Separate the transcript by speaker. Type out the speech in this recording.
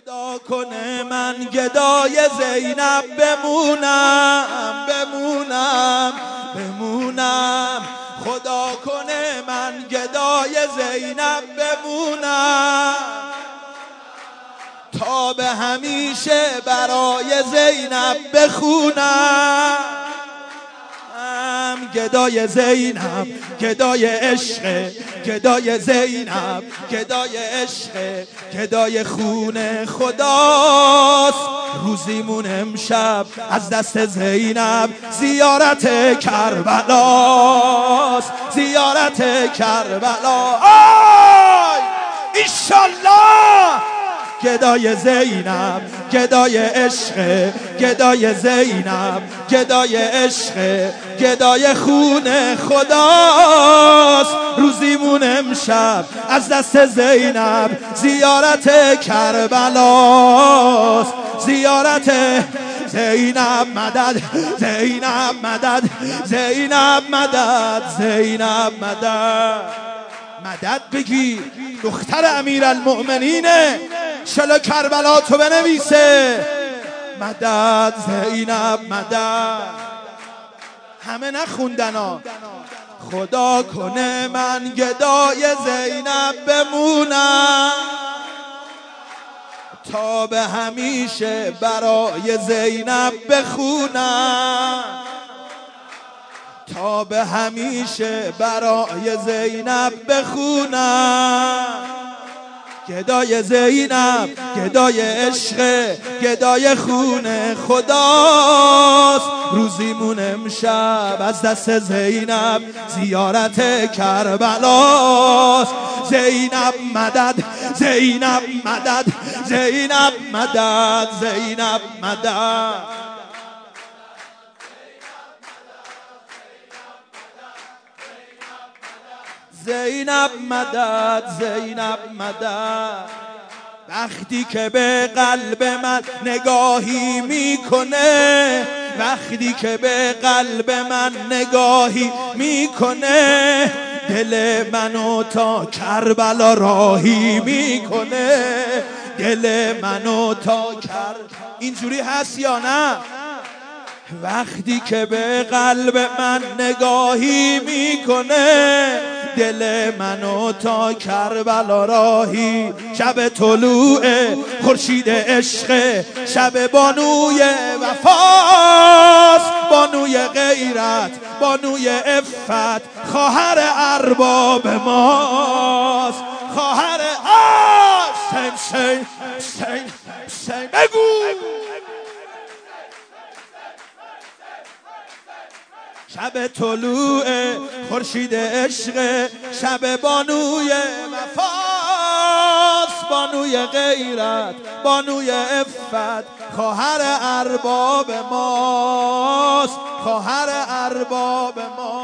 Speaker 1: خدا کنه من گدای زینب بمونم خدا کنه من گدای زینب بمونم تا به همیشه برای زینب بخونم گدای زینب گدای عشق گدای زینب گدای عشق گدای خون خداست روزیمون امشب از دست زینب زیارت کربلاست زیارت کربلا آی ایشالله گدای زینب گدای عشق گدای زینب گدای عشق گدای خون خداست روزیمون امشب از دست زینب زیارت کربلاست زیارت زینب مدد زینب مدد زینب مدد زینب مدد مدد بگی دختر امیرالمؤمنینه شل کربلا تو بنویسه مدد زینب مدد همه نخوندن ها خدا کنه من گدای زینب بمونم تا به همیشه برای زینب بخونم تا به همیشه برای زینب بخونم گدای زینب گدای عشق گدای خون خداست روزیمون امشب از دست زینب زیارت کربلاست زینب مدد زینب مدد زینب مدد زینب مدد زینب مدد زینب مدد وقتی که به قلب من نگاهی میکنه وقتی که به قلب من نگاهی میکنه دل منو تا کربلا راهی میکنه دل منو تا اینجوری هست یا نه وقتی که به قلب من نگاهی میکنه دل منو تا کربلا راهی شب طلوع خورشید عشق شب بانوی وفاست بانوی غیرت بانوی عفت خواهر ارباب ماست خواهر حسین بگو شب طلوع خورشید عشق شب بانوی وفاست بانوی غیرت بانوی عفت خواهر ارباب ماست خواهر ارباب ماست